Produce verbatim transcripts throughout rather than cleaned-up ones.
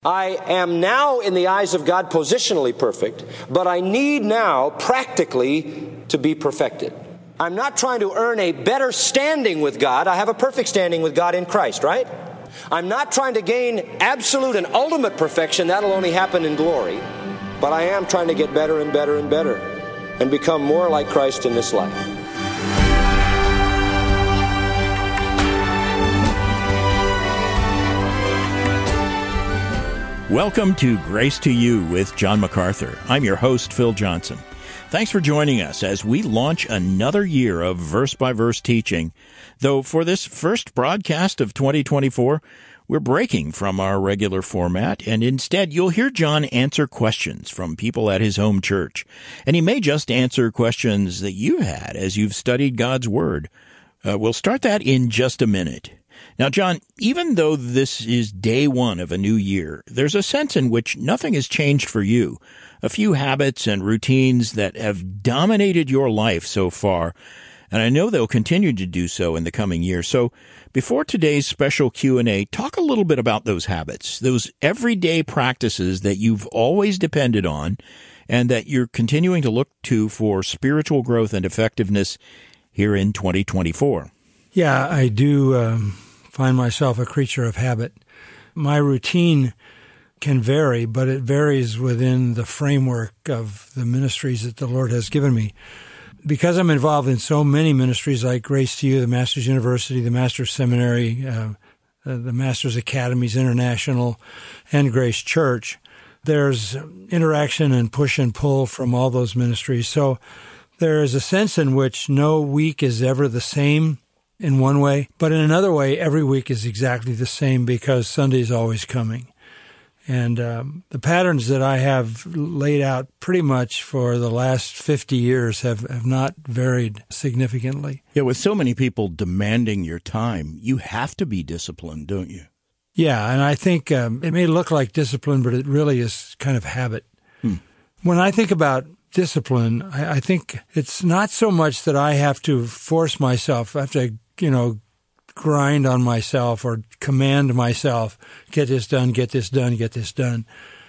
I am now, in the eyes of God, positionally perfect, but I need now, practically, to be perfected. I'm not trying to earn a better standing with God. I have a perfect standing with God in Christ, right? I'm not trying to gain absolute and ultimate perfection. That'll only happen in glory. But I am trying to get better and better and better and become more like Christ in this life. Welcome to Grace to You with John MacArthur. I'm your host, Phil Johnson. Thanks for joining us as we launch another year of verse-by-verse teaching. Though for this first broadcast of twenty twenty-four, we're breaking from our regular format, and instead you'll hear John answer questions from people at his home church. And he may just answer questions that you've had as you've studied God's Word. Uh, we'll start that in just a minute. Now, John, even though this is day one of a new year, there's a sense in which nothing has changed for you. A few habits and routines that have dominated your life so far, and I know they'll continue to do so in the coming year. So before today's special Q and A, talk a little bit about those habits, those everyday practices that you've always depended on and that you're continuing to look to for spiritual growth and effectiveness here in twenty twenty-four. Yeah, I do um, find myself a creature of habit. My routine can vary, but it varies within the framework of the ministries that the Lord has given me. Because I'm involved in so many ministries like Grace to You, the Master's University, the Master's Seminary, uh, the Master's Academies International, and Grace Church, there's interaction and push and pull from all those ministries. So there is a sense in which no week is ever the same in one way, but in another way, every week is exactly the same because Sunday is always coming. And um, the patterns that I have laid out pretty much for the last fifty years have, have not varied significantly. Yeah, with so many people demanding your time, you have to be disciplined, don't you? Yeah, and I think um, it may look like discipline, but it really is kind of habit. Hmm. When I think about discipline, I, I think it's not so much that I have to force myself, I have to, you know, grind on myself or command myself, get this done, get this done, get this done.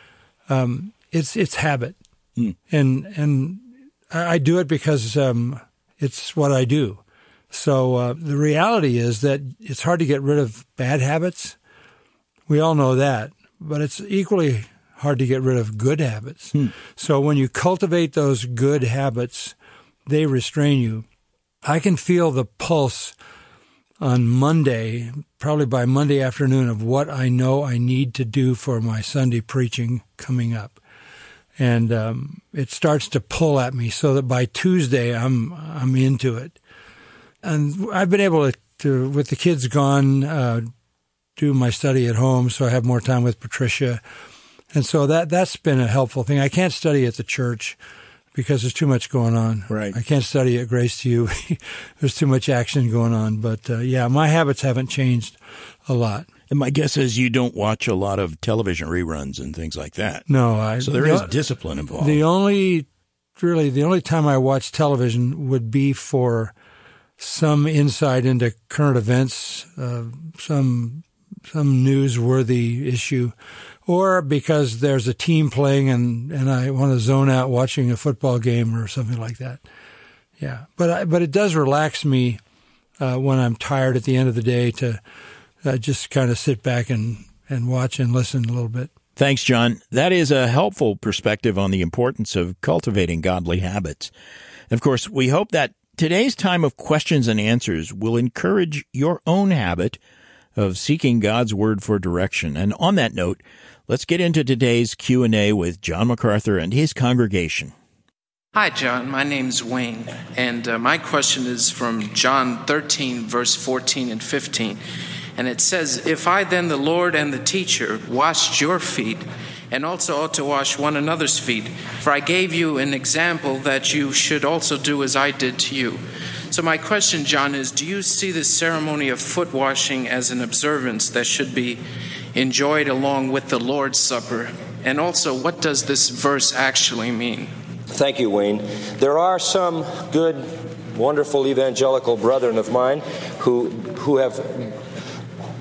Um, it's it's habit. Mm. And and I do it because um, it's what I do. So uh, the reality is that it's hard to get rid of bad habits. We all know that. But it's equally hard to get rid of good habits. Mm. So when you cultivate those good habits, they restrain you. I can feel the pulse on Monday, probably by Monday afternoon, of what I know I need to do for my Sunday preaching coming up. And um, it starts to pull at me so that by Tuesday I'm I'm into it. And I've been able to, to with the kids gone, uh, do my study at home, so I have more time with Patricia. And so that, that's been a helpful thing. I can't study at the church because there's too much going on. Right. I can't study at Grace to You. There's too much action going on. But, uh, yeah, my habits haven't changed a lot. And my guess is you don't watch a lot of television reruns and things like that. No. I, so there the, is discipline involved. The only, really, the only time I watch television would be for some insight into current events, uh, some some newsworthy issue, or because there's a team playing and, and I want to zone out watching a football game or something like that. Yeah, but I, but it does relax me uh, when I'm tired at the end of the day to uh, just kind of sit back and, and watch and listen a little bit. Thanks, John. That is a helpful perspective on the importance of cultivating godly habits. And of course, we hope that today's time of questions and answers will encourage your own habit of seeking God's Word for direction. And on that note, let's get into today's Q and A with John MacArthur and his congregation. Hi, John. My name's Wayne, and uh, my question is from John thirteen, verse fourteen and fifteen. And it says, "If I then, the Lord and the teacher, washed your feet, and also ought to wash one another's feet, for I gave you an example that you should also do as I did to you." So my question, John, is do you see the ceremony of foot washing as an observance that should be enjoyed along with the Lord's Supper? And also, what does this verse actually mean? Thank you, Wayne. There are some good, wonderful evangelical brethren of mine who who have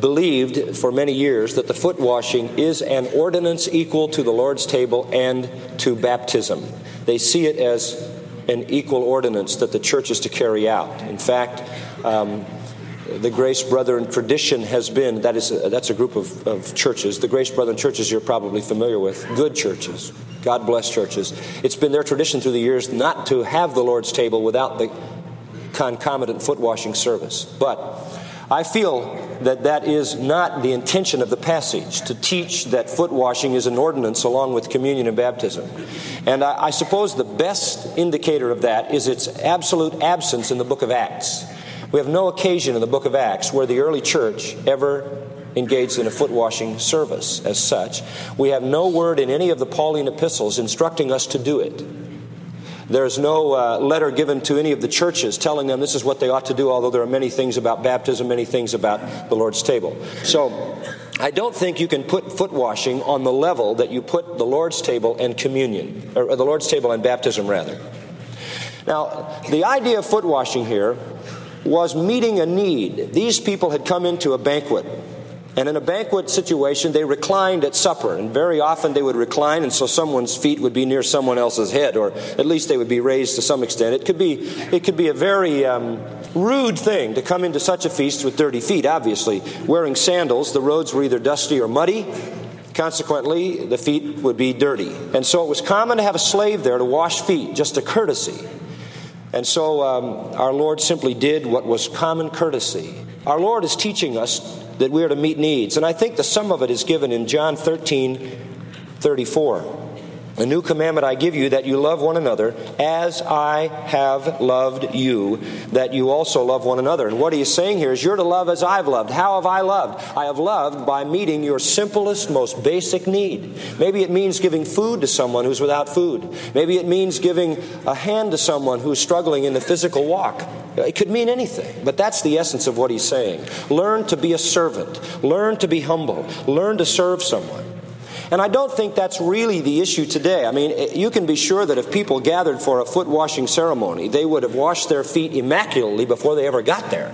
believed for many years that the foot washing is an ordinance equal to the Lord's table and to baptism. They see it as an equal ordinance that the church is to carry out. In fact, um, the Grace Brethren tradition has been, that is, a, that's a group of, of churches. The Grace Brethren churches you're probably familiar with, good churches, God bless churches. It's been their tradition through the years not to have the Lord's table without the concomitant foot washing service. But I feel that that is not the intention of the passage, to teach that foot washing is an ordinance along with communion and baptism. And I, I suppose the best indicator of that is its absolute absence in the book of Acts. We have no occasion in the book of Acts where the early church ever engaged in a foot washing service as such. We have no word in any of the Pauline epistles instructing us to do it. There's no uh, letter given to any of the churches telling them this is what they ought to do, although there are many things about baptism, many things about the Lord's table. So I don't think you can put foot washing on the level that you put the Lord's table and communion, or the Lord's table and baptism, rather. Now, the idea of foot washing here was meeting a need. These people had come into a banquet. And in a banquet situation, they reclined at supper. And very often they would recline, and so someone's feet would be near someone else's head, or at least they would be raised to some extent. It could be, it could be a very um, rude thing to come into such a feast with dirty feet, obviously. Wearing sandals, the roads were either dusty or muddy. Consequently, the feet would be dirty. And so it was common to have a slave there to wash feet, just a courtesy. And so um, our Lord simply did what was common courtesy. Our Lord is teaching us that we are to meet needs. And I think the sum of it is given in John thirteen thirty-four. A new commandment I give you, that you love one another as I have loved you, that you also love one another. And what he is saying here is you're to love as I've loved. How have I loved? I have loved by meeting your simplest, most basic need. Maybe it means giving food to someone who's without food. Maybe it means giving a hand to someone who's struggling in the physical walk. It could mean anything, but that's the essence of what he's saying. Learn to be a servant. Learn to be humble. Learn to serve someone. And I don't think that's really the issue today. I mean, you can be sure that if people gathered for a foot washing ceremony, they would have washed their feet immaculately before they ever got there.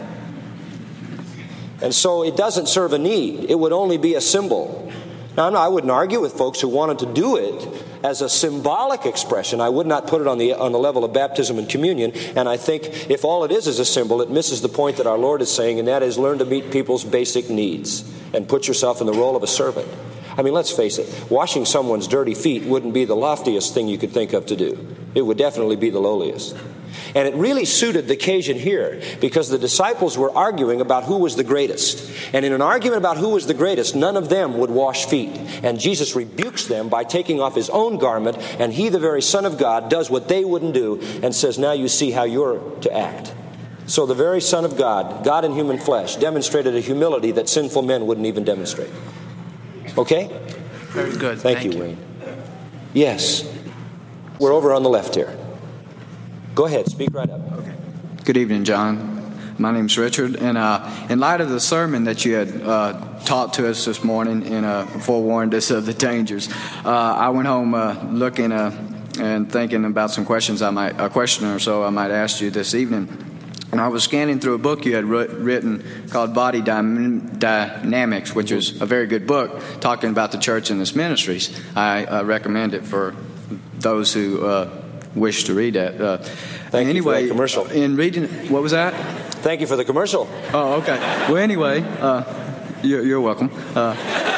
And so it doesn't serve a need. It would only be a symbol. Now, I wouldn't argue with folks who wanted to do it as a symbolic expression. I would not put it on the on the level of baptism and communion. And I think if all it is is a symbol, it misses the point that our Lord is saying, and that is learn to meet people's basic needs and put yourself in the role of a servant. I mean, let's face it, washing someone's dirty feet wouldn't be the loftiest thing you could think of to do. It would definitely be the lowliest. And it really suited the occasion here because the disciples were arguing about who was the greatest. And in an argument about who was the greatest, none of them would wash feet. And Jesus rebukes them by taking off his own garment, and he, the very Son of God, does what they wouldn't do and says, now you see how you're to act. So the very Son of God, God in human flesh, demonstrated a humility that sinful men wouldn't even demonstrate. Okay? Very good. Thank, Thank you, you, Wayne. Yes. We're over on the left here. Go ahead. Speak right up. Okay. Good evening, John. My name's Richard. And uh, in light of the sermon that you had uh, taught to us this morning and uh, forewarned us of the dangers, uh, I went home uh, looking uh, and thinking about some questions I might, a question or so I might ask you this evening. And I was scanning through a book you had written called Body Dynamics, which is a very good book talking about the church and its ministries. I uh, recommend it for those who uh, wish to read that. Uh, Thank anyway, you for that commercial. In reading, what was that? Thank you for the commercial. Oh, okay. Well, anyway, uh, you're, you're welcome. Uh,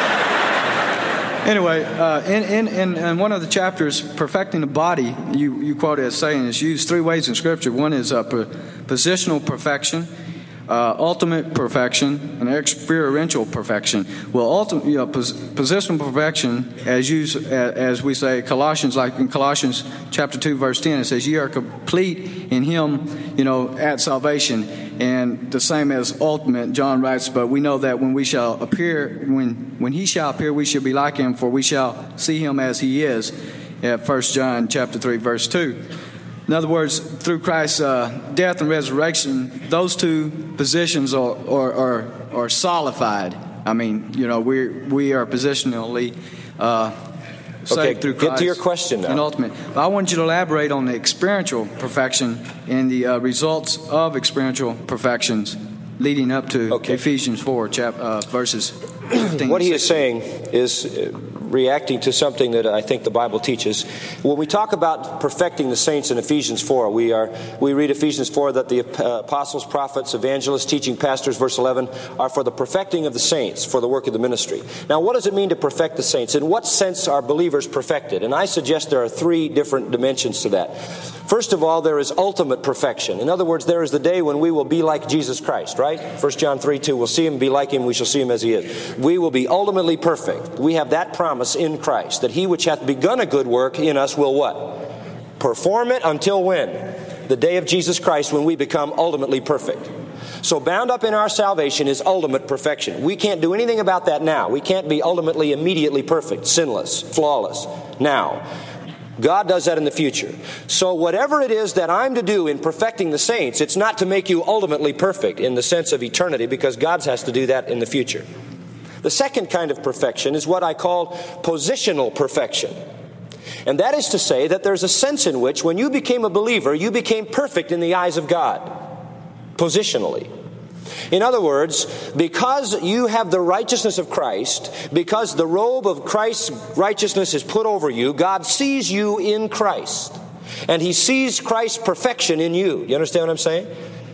Anyway, uh, in, in, in, in one of the chapters, Perfecting the Body, you, you quote it as saying it's used three ways in Scripture. One is uh, positional perfection, uh, ultimate perfection, and experiential perfection. Well, ultimate, you know, pos- positional perfection, as used, as we say, Colossians, like in Colossians chapter two, verse ten, it says, "Ye are complete in Him, you know, at salvation." And the same as ultimate, John writes, "But we know that when we shall appear, when when He shall appear, we shall be like Him, for we shall see Him as He is." At First John chapter three, verse two. In other words, through Christ's uh, death and resurrection, those two positions are are, are, are solidified. I mean, you know, we we are positionally uh, saved okay, through Christ. Get to your question now. And ultimate. But I want you to elaborate on the experiential perfection and the uh, results of experiential perfections leading up to Okay. Ephesians four, chap, uh, verses fifteen. What he and is sixteen. saying is uh, reacting to something that I think the Bible teaches. When we talk about perfecting the saints in Ephesians four, we are we read Ephesians four that the uh, apostles, prophets, evangelists, teaching pastors, verse eleven, are for the perfecting of the saints, for the work of the ministry. Now, what does it mean to perfect the saints? In what sense are believers perfected? And I suggest there are three different dimensions to that. First of all, there is ultimate perfection. In other words, there is the day when we will be like Jesus Christ, right? First John three two, we'll see him, be like him, we shall see him as he is. We will be ultimately perfect. We have that promise in Christ, that he which hath begun a good work in us will what? Perform it until when? The day of Jesus Christ, when we become ultimately perfect. So bound up in our salvation is ultimate perfection. We can't do anything about that now. We can't be ultimately, immediately perfect, sinless, flawless now. God does that in the future. So whatever it is that I'm to do in perfecting the saints, it's not to make you ultimately perfect in the sense of eternity, because God has to do that in the future. The second kind of perfection is what I call positional perfection. And that is to say that there's a sense in which when you became a believer, you became perfect in the eyes of God, positionally. In other words, because you have the righteousness of Christ, because the robe of Christ's righteousness is put over you, God sees you in Christ. And he sees Christ's perfection in you. You understand what I'm saying?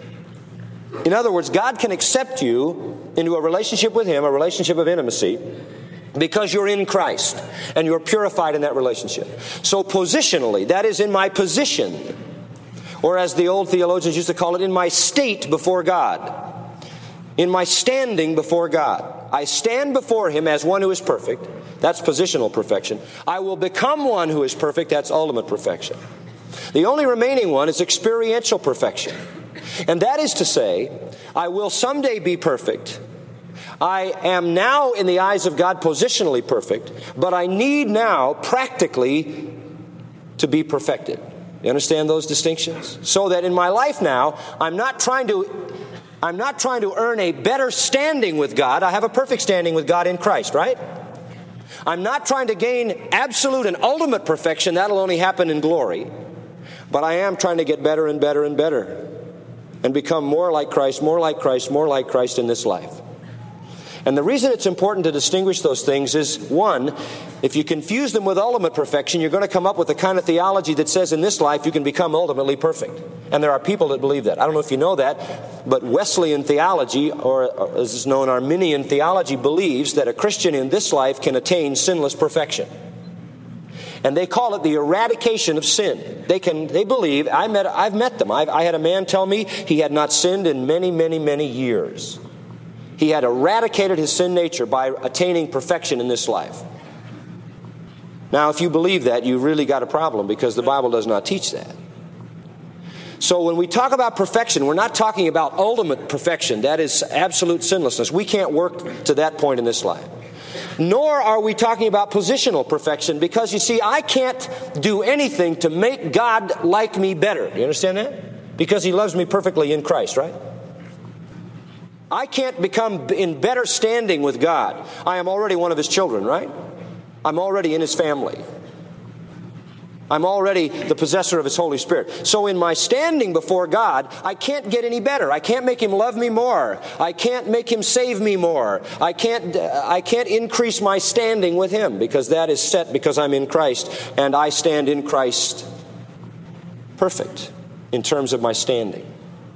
In other words, God can accept you into a relationship with him, a relationship of intimacy, because you're in Christ and you're purified in that relationship. So positionally, that is in my position, or as the old theologians used to call it, in my state before God. In my standing before God. I stand before him as one who is perfect. That's positional perfection. I will become one who is perfect. That's ultimate perfection. The only remaining one is experiential perfection. And that is to say, I will someday be perfect. I am now in the eyes of God positionally perfect, but I need now practically to be perfected. You understand those distinctions? So that in my life now, I'm not trying to I'm not trying to earn a better standing with God. I have a perfect standing with God in Christ, right? I'm not trying to gain absolute and ultimate perfection. That'll only happen in glory. But I am trying to get better and better and better and become more like Christ, more like Christ, more like Christ in this life. And the reason it's important to distinguish those things is, one, if you confuse them with ultimate perfection, you're going to come up with the kind of theology that says in this life you can become ultimately perfect. And there are people that believe that. I don't know if you know that, but Wesleyan theology, or as is known, Arminian theology, believes that a Christian in this life can attain sinless perfection. And they call it the eradication of sin. They can. They believe. I met. I've met them. I've, I had a man tell me he had not sinned in many, many, many years. He had eradicated his sin nature by attaining perfection in this life. Now, if you believe that, you really got a problem, because the Bible does not teach that. So when we talk about perfection, we're not talking about ultimate perfection. That is absolute sinlessness. We can't work to that point in this life. Nor are we talking about positional perfection, because, you see, I can't do anything to make God like me better. You understand that? Because he loves me perfectly in Christ, right? I can't become in better standing with God. I am already one of his children, right? I'm already in his family. I'm already the possessor of his Holy Spirit. So in my standing before God, I can't get any better. I can't make him love me more. I can't make him save me more. I can't, I can't increase my standing with him, because that is set because I'm in Christ, and I stand in Christ perfect in terms of my standing.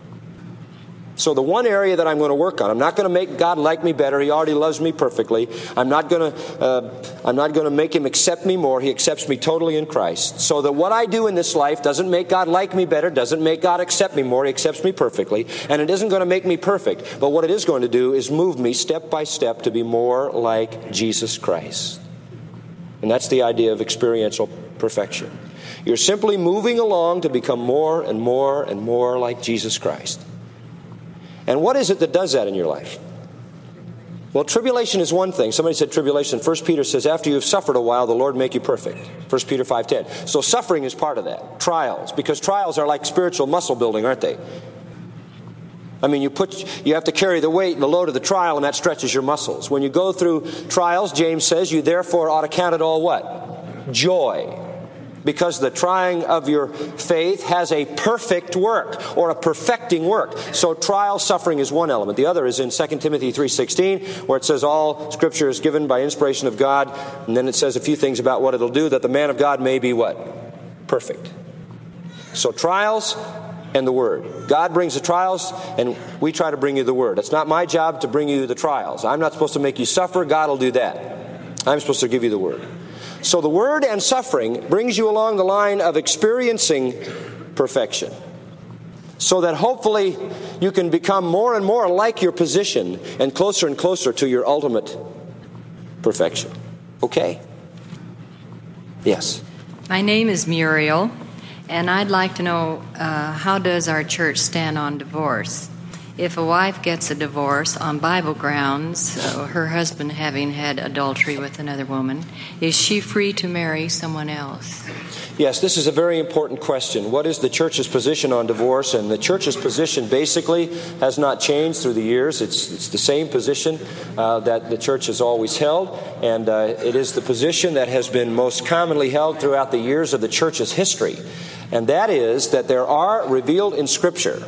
So the one area that I'm going to work on, I'm not going to make God like me better. He already loves me perfectly. I'm not going to, uh, I'm not going to make him accept me more. He accepts me totally in Christ. So that what I do in this life doesn't make God like me better, doesn't make God accept me more. He accepts me perfectly. And it isn't going to make me perfect. But what it is going to do is move me step by step to be more like Jesus Christ. And that's the idea of experiential perfection. You're simply moving along to become more and more and more like Jesus Christ. And what is it that does that in your life? Well, tribulation is one thing. Somebody said tribulation. First Peter says, after you've suffered a while, the Lord make you perfect. First Peter five ten. So suffering is part of that. Trials. Because trials are like spiritual muscle building, aren't they? I mean, you put, you have to carry the weight and the load of the trial, and that stretches your muscles. When you go through trials, James says, you therefore ought to count it all what? Joy. because the trying of your faith has a perfect work or a perfecting work. So trial, suffering is one element. The other is in Second Timothy three sixteen, where it says all Scripture is given by inspiration of God. And then it says a few things about what it'll do, that the man of God may be what? Perfect. So trials and the Word. God brings the trials, and we try to bring you the Word. It's not my job to bring you the trials. I'm not supposed to make you suffer. God will do that. I'm supposed to give you the Word. So the Word and suffering brings you along the line of experiencing perfection, so that hopefully you can become more and more like your position and closer and closer to your ultimate perfection. Okay? Yes. My name is Muriel, and I'd like to know uh, how does our church stand on divorce? If a wife gets a divorce on Bible grounds, uh, her husband having had adultery with another woman, is she free to marry someone else? Yes, this is a very important question. What is the church's position on divorce? And the church's position basically has not changed through the years. It's, it's the same position uh, that the church has always held, and uh, it is the position that has been most commonly held throughout the years of the church's history. And that is that there are revealed in Scripture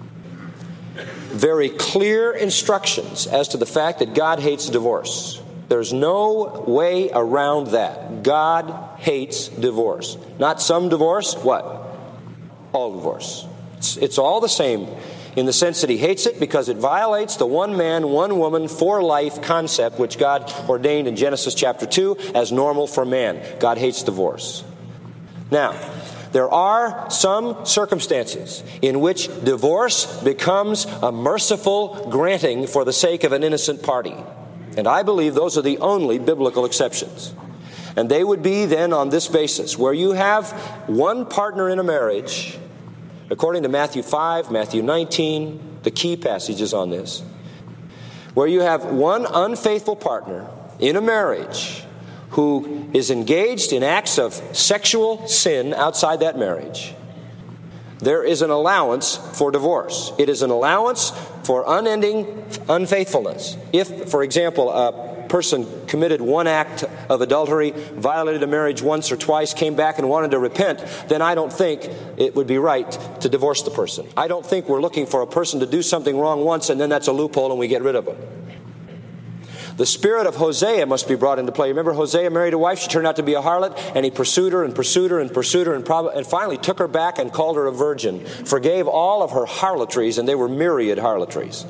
very clear instructions as to the fact that God hates divorce. There's no way around that. God hates divorce. Not some divorce, what? All divorce. It's, it's all the same in the sense that He hates it because it violates the one man, one woman, for life concept which God ordained in Genesis chapter two as normal for man. God hates divorce. Now, there are some circumstances in which divorce becomes a merciful granting for the sake of an innocent party. And I believe those are the only biblical exceptions. And they would be then on this basis, where you have one partner in a marriage, according to Matthew five, Matthew nineteen, the key passages on this, where you have one unfaithful partner in a marriage who is engaged in acts of sexual sin outside that marriage. There is an allowance for divorce. It is an allowance for unending unfaithfulness. If, for example, a person committed one act of adultery, violated a marriage once or twice, came back and wanted to repent, then I don't think it would be right to divorce the person. I don't think we're looking for a person to do something wrong once and then that's a loophole and we get rid of them. The spirit of Hosea must be brought into play. Remember, Hosea married a wife. She turned out to be a harlot, and he pursued her and pursued her and pursued her and, prob- and finally took her back and called her a virgin, forgave all of her harlotries, and they were myriad harlotries.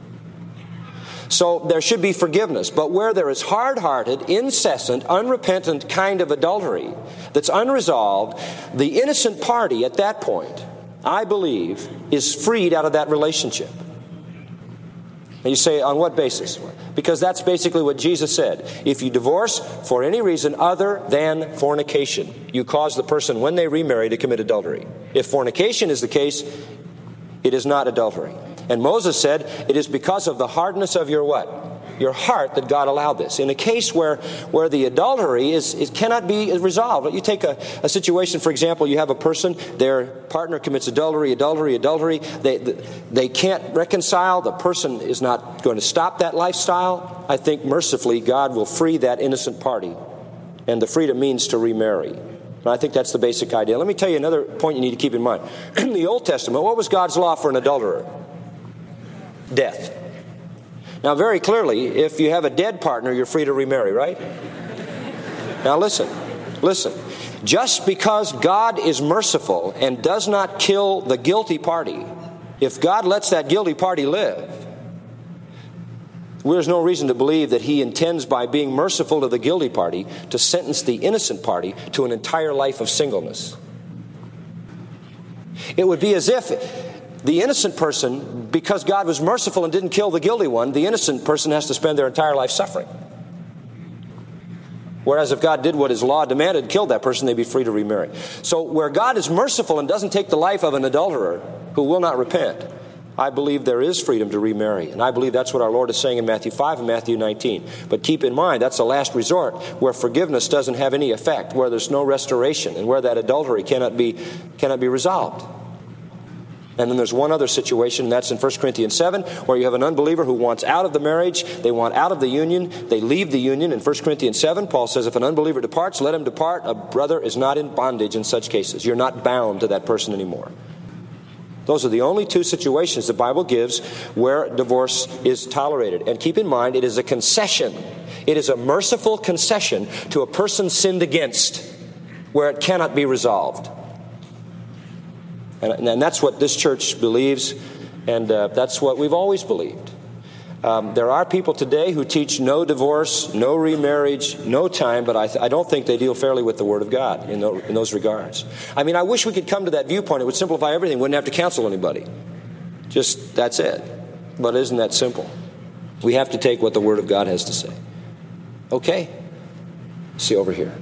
So there should be forgiveness. But where there is hard-hearted, incessant, unrepentant kind of adultery that's unresolved, the innocent party at that point, I believe, is freed out of that relationship. And you say, on what basis? Because that's basically what Jesus said. If you divorce for any reason other than fornication, you cause the person, when they remarry, to commit adultery. If fornication is the case, it is not adultery. And Moses said, it is because of the hardness of your what? Your heart that God allowed this. In a case where, where the adultery is, it cannot be resolved. You take a, a situation, for example, you have a person, their partner commits adultery, adultery, adultery. They, they can't reconcile. The person is not going to stop that lifestyle. I think mercifully God will free that innocent party. And the freedom means to remarry. And I think that's the basic idea. Let me tell you another point you need to keep in mind. In the Old Testament, what was God's law for an adulterer? Death. Now, very clearly, if you have a dead partner, you're free to remarry, right? Now, listen, listen. Just because God is merciful and does not kill the guilty party, if God lets that guilty party live, there's no reason to believe that He intends, by being merciful to the guilty party, to sentence the innocent party to an entire life of singleness. It would be as if the innocent person, because God was merciful and didn't kill the guilty one, the innocent person has to spend their entire life suffering. Whereas if God did what His law demanded, killed that person, they'd be free to remarry. So where God is merciful and doesn't take the life of an adulterer who will not repent, I believe there is freedom to remarry. And I believe that's what our Lord is saying in Matthew five and Matthew nineteen. But keep in mind, that's the last resort where forgiveness doesn't have any effect, where there's no restoration, and where that adultery cannot be, cannot be resolved. And then there's one other situation, and that's in First Corinthians seven, where you have an unbeliever who wants out of the marriage, they want out of the union, they leave the union. In First Corinthians seven, Paul says, if an unbeliever departs, let him depart. A brother is not in bondage in such cases. You're not bound to that person anymore. Those are the only two situations the Bible gives where divorce is tolerated. And keep in mind, it is a concession. It is a merciful concession to a person sinned against, where it cannot be resolved. And, and that's what this church believes, and uh, that's what we've always believed. Um, there are people today who teach no divorce, no remarriage, no time, but I, th- I don't think they deal fairly with the Word of God in, the, in those regards. I mean, I wish we could come to that viewpoint. It would simplify everything. Wouldn't have to counsel anybody. Just, that's it. But isn't that simple? We have to take what the Word of God has to say. Okay. See over here.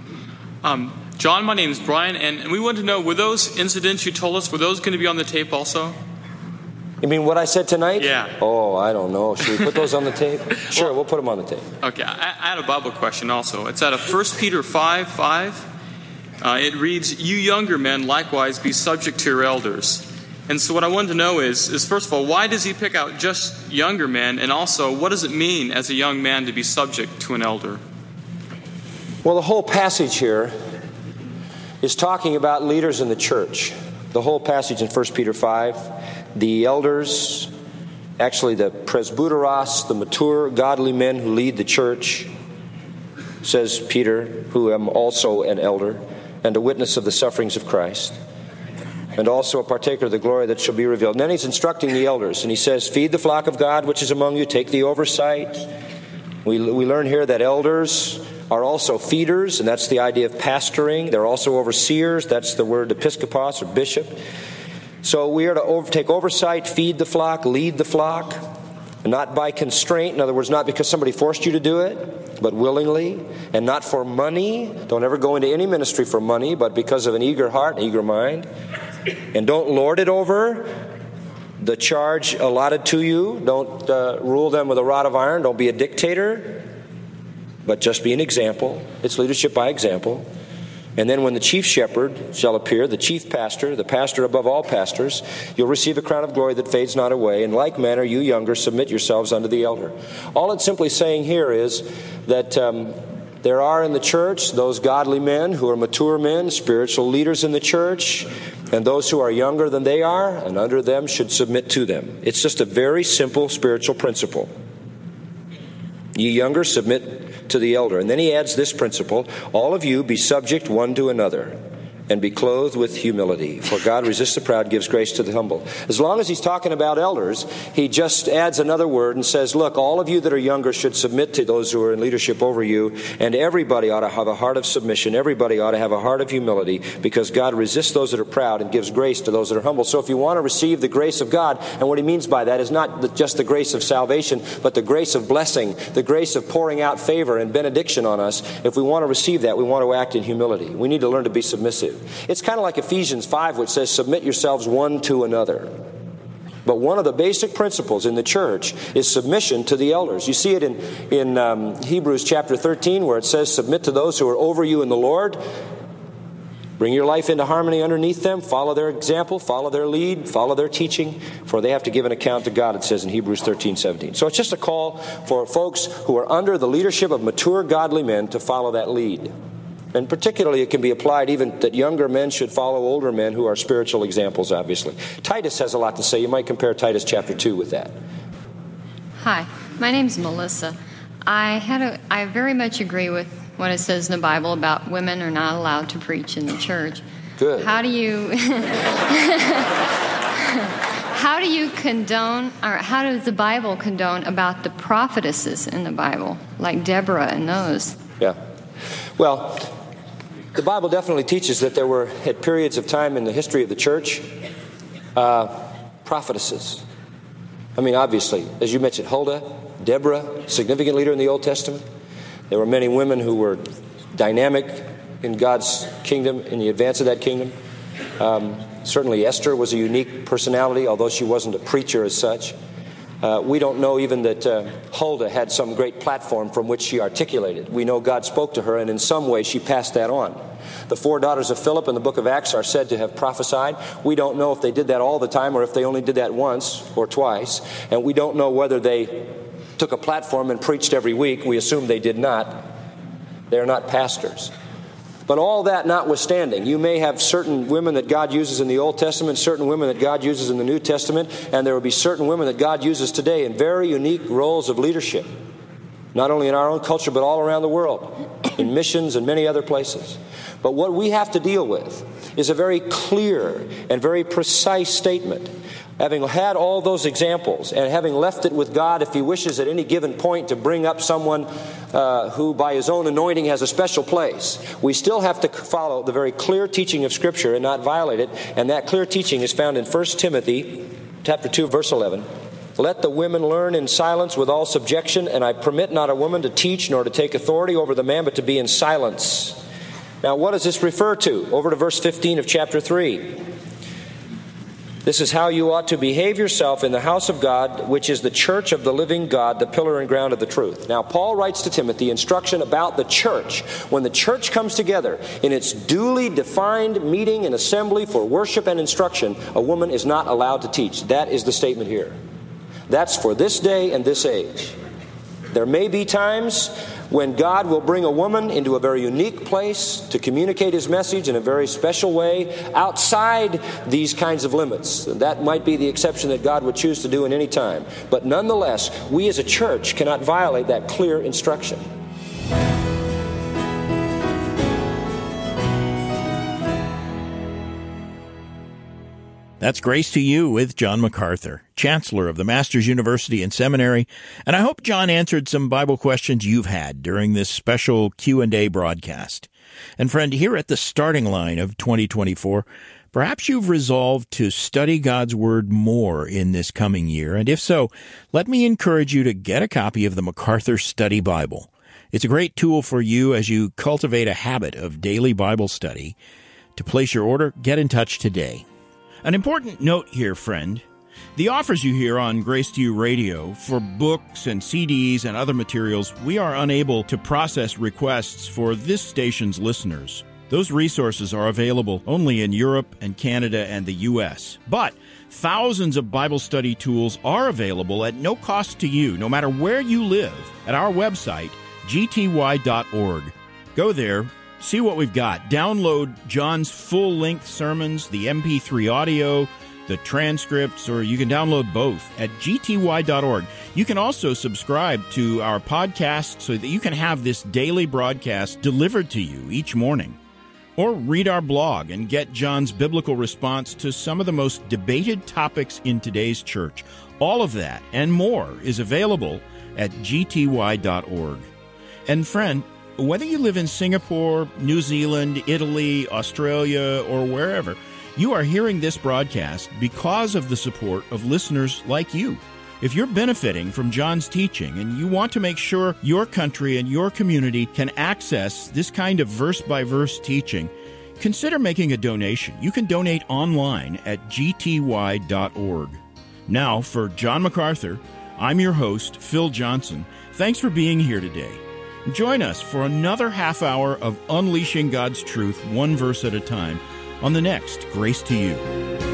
Um, John, my name is Brian, and, and we want to know, were those incidents you told us, were those going to be on the tape also? You mean what I said tonight? Yeah. Oh, I don't know. Should we put those on the tape? Sure, well, we'll put them on the tape. Okay, I, I had a Bible question also. It's out of First Peter five five. Uh, it reads, you younger men likewise be subject to your elders. And so what I wanted to know is, is, first of all, why does he pick out just younger men? And also, what does it mean as a young man to be subject to an elder? Well, the whole passage here is talking about leaders in the church. The whole passage in First Peter five, the elders, actually the presbyteros, the mature, godly men who lead the church, says Peter, who am also an elder and a witness of the sufferings of Christ, and also a partaker of the glory that shall be revealed. And then he's instructing the elders, and he says, feed the flock of God which is among you, take the oversight. We, we learn here that elders are also feeders, and that's the idea of pastoring. They're also overseers. That's the word episkopos, or bishop. So we are to over, take oversight, feed the flock, lead the flock, and not by constraint. In other words, not because somebody forced you to do it, but willingly, and not for money. Don't ever go into any ministry for money, but because of an eager heart, an eager mind. And don't lord it over the charge allotted to you. Don't uh, rule them with a rod of iron. Don't be a dictator, but just be an example. It's leadership by example. And then when the chief shepherd shall appear, the chief pastor, the pastor above all pastors, you'll receive a crown of glory that fades not away. In like manner, you younger, submit yourselves unto the elder. All it's simply saying here is that um, there are in the church those godly men who are mature men, spiritual leaders in the church, and those who are younger than they are, and under them should submit to them. It's just a very simple spiritual principle. Ye younger, submit to the elder. And then he adds this principle, all of you be subject one to another, and be clothed with humility. For God resists the proud, gives grace to the humble. As long as he's talking about elders, he just adds another word and says, look, all of you that are younger should submit to those who are in leadership over you, and everybody ought to have a heart of submission. Everybody ought to have a heart of humility, because God resists those that are proud and gives grace to those that are humble. So if you want to receive the grace of God, and what he means by that is not just the grace of salvation, but the grace of blessing, the grace of pouring out favor and benediction on us. If we want to receive that, we want to act in humility. We need to learn to be submissive. It's kind of like Ephesians five, which says, submit yourselves one to another. But one of the basic principles in the church is submission to the elders. You see it in, in um, Hebrews chapter thirteen, where it says, submit to those who are over you in the Lord. Bring your life into harmony underneath them. Follow their example. Follow their lead. Follow their teaching. For they have to give an account to God, it says in Hebrews thirteen seventeen. So it's just a call for folks who are under the leadership of mature godly men to follow that lead. And particularly it can be applied even that younger men should follow older men who are spiritual examples, obviously. Titus has a lot to say. You might compare Titus chapter two with that. Hi, my name's Melissa. I had a, I very much agree with what it says in the Bible about women are not allowed to preach in the church. Good. How do you how do you condone, or how does the Bible condone about the prophetesses in the Bible, like Deborah and those? Yeah. Well, the Bible definitely teaches that there were, at periods of time in the history of the church, uh, prophetesses. I mean, obviously, as you mentioned, Huldah, Deborah, significant leader in the Old Testament. There were many women who were dynamic in God's kingdom, in the advance of that kingdom. Um, certainly Esther was a unique personality, although she wasn't a preacher as such. Uh, we don't know even that uh, Huldah had some great platform from which she articulated. We know God spoke to her, and in some way she passed that on. The four daughters of Philip in the book of Acts are said to have prophesied. We don't know if they did that all the time or if they only did that once or twice. And we don't know whether they took a platform and preached every week. We assume they did not. They're not pastors. But all that notwithstanding, you may have certain women that God uses in the Old Testament, certain women that God uses in the New Testament, and there will be certain women that God uses today in very unique roles of leadership, not only in our own culture, but all around the world, in missions and many other places. But what we have to deal with is a very clear and very precise statement. Having had all those examples and having left it with God, if He wishes at any given point to bring up someone uh, who by His own anointing has a special place, we still have to follow the very clear teaching of Scripture and not violate it. And that clear teaching is found in First Timothy chapter two, verse eleven. Let the women learn in silence with all subjection, and I permit not a woman to teach nor to take authority over the man, but to be in silence. Now, what does this refer to? Over to verse fifteen of chapter three. This is how you ought to behave yourself in the house of God, which is the church of the living God, the pillar and ground of the truth. Now, Paul writes to Timothy instruction about the church. When the church comes together in its duly defined meeting and assembly for worship and instruction, a woman is not allowed to teach. That is the statement here. That's for this day and this age. There may be times when God will bring a woman into a very unique place to communicate His message in a very special way outside these kinds of limits. That might be the exception that God would choose to do in any time. But nonetheless, we as a church cannot violate that clear instruction. That's Grace to You with John MacArthur, Chancellor of the Masters University and Seminary, and I hope John answered some Bible questions you've had during this special Q and A broadcast. And friend, here at the starting line of twenty twenty-four, perhaps you've resolved to study God's Word more in this coming year, and if so, let me encourage you to get a copy of the MacArthur Study Bible. It's a great tool for you as you cultivate a habit of daily Bible study. To place your order, get in touch today. An important note here, friend. The offers you hear on Grace to You Radio for books and C Ds and other materials, we are unable to process requests for this station's listeners. Those resources are available only in Europe and Canada and the U S. But thousands of Bible study tools are available at no cost to you, no matter where you live, at our website, g t y dot org. Go there. See what we've got. Download John's full-length sermons, the M P three audio, the transcripts, or you can download both at g t y dot org. You can also subscribe to our podcast so that you can have this daily broadcast delivered to you each morning. Or read our blog and get John's biblical response to some of the most debated topics in today's church. All of that and more is available at g t y dot org. And friend, whether you live in Singapore, New Zealand, Italy, Australia, or wherever, you are hearing this broadcast because of the support of listeners like you. If you're benefiting from John's teaching and you want to make sure your country and your community can access this kind of verse-by-verse teaching, consider making a donation. You can donate online at g t y dot org. Now, for John MacArthur, I'm your host, Phil Johnson. Thanks for being here today. Join us for another half hour of unleashing God's truth one verse at a time on the next Grace to You.